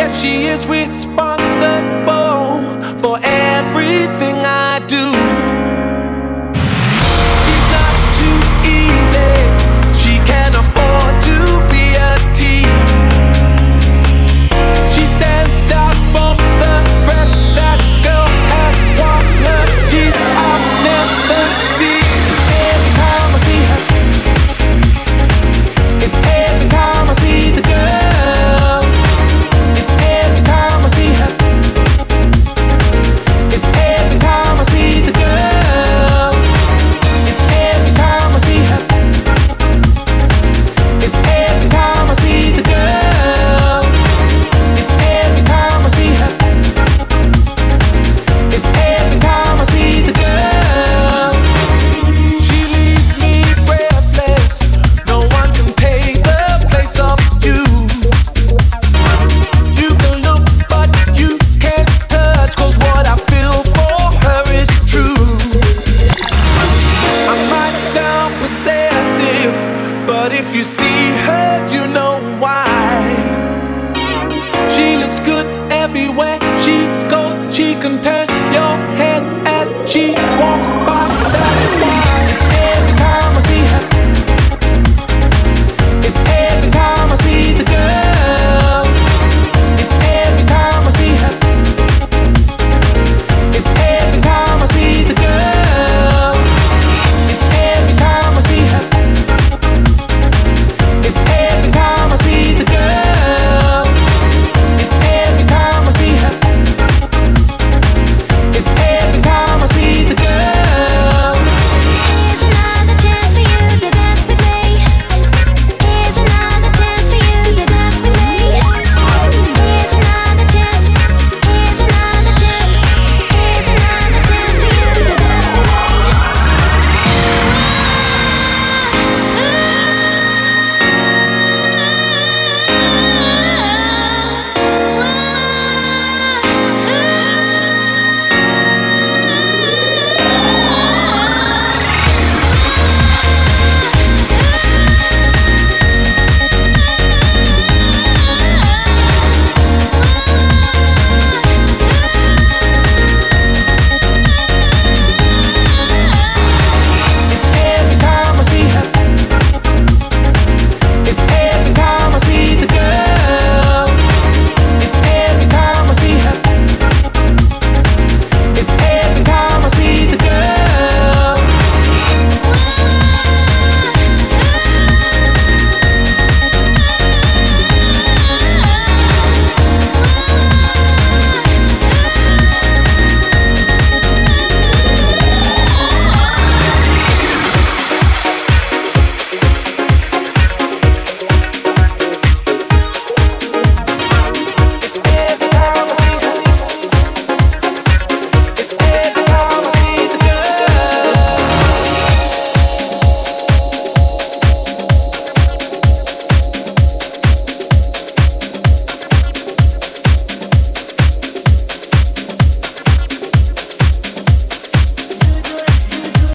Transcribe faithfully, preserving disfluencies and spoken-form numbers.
Yeah, she is responsible for everything I do. She's not too easy. She can't afford to be a tease. She stands out from the rest. That girl has qualities I've never seen. Every time I see her, it's every time I see the girl. It's every time I see her. It's every time I see the girl. It's every time I see her. It's every time I see the girl. It's every time I see her. It's every time I see the girl. She leaves me breathless. No one can take the place of you. You can look, but you can't touch. 'Cause what I feel for her is true. I might sound possessive, but if you see her, you know why. She looks good everywhere she goes. She can turn